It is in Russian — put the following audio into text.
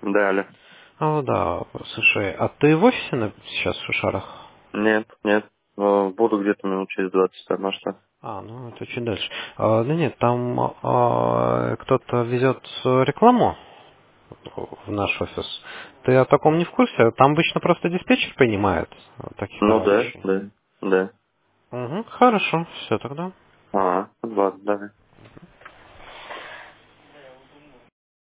Да, алло. Да, слушай, а ты в офисе сейчас в Шушарах? Нет, нет. Буду где-то минут через 20, а что? Ну это чуть дальше. Да нет, там кто-то везет рекламу в наш офис. Ты о таком не в курсе? Там обычно просто диспетчер принимает таких Ну да, товарищей. да, да. Угу, хорошо, все тогда. Ладно, давай.